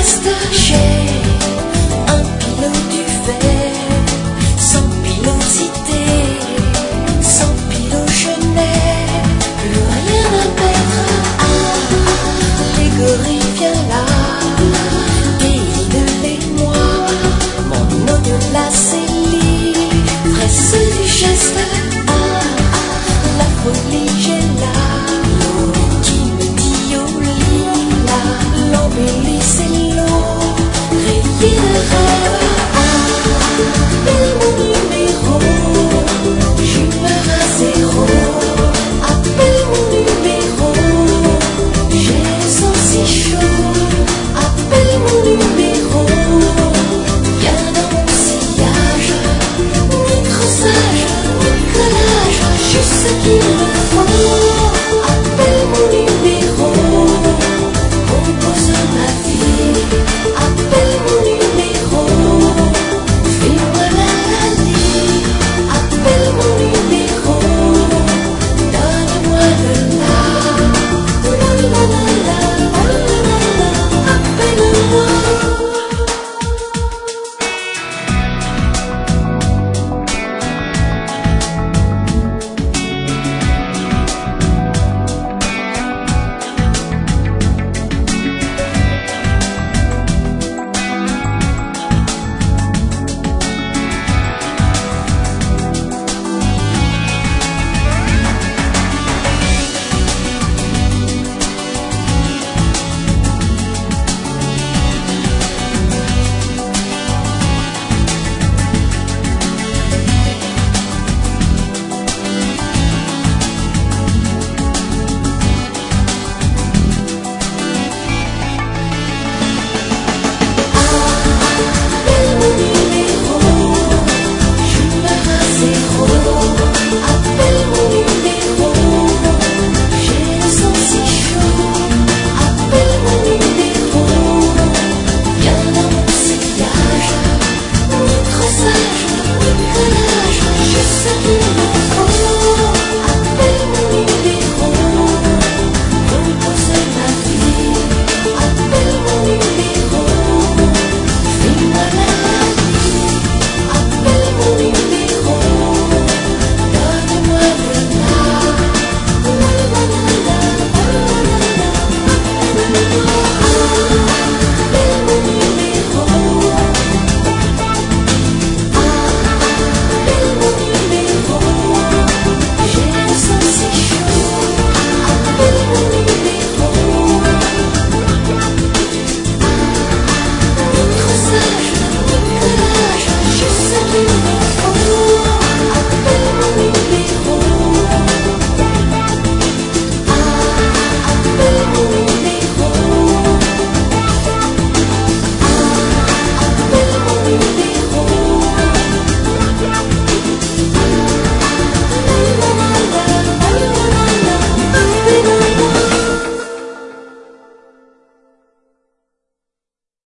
digeste. J'ai un pilote du fer, sans pilosité, sans pilote je n'ai plus rien à perdre. Ah, les gorilles viens là, guide les-moi, mon au-delà c'est l'ivresse du geste. Ah, la folie j'ai là, qui me dit au lit là, l'embellie c'est l'eau, rayée de rêve. Appelle mon numéro, j'humeur à zéro. Appelle mon numéro, j'ai le sang si chaud. Appelle mon numéro, viens dans mon sillage, ni trop sage, ni collage, juste ce qu'il me faut. Appelle mon numéro, compose ma vie.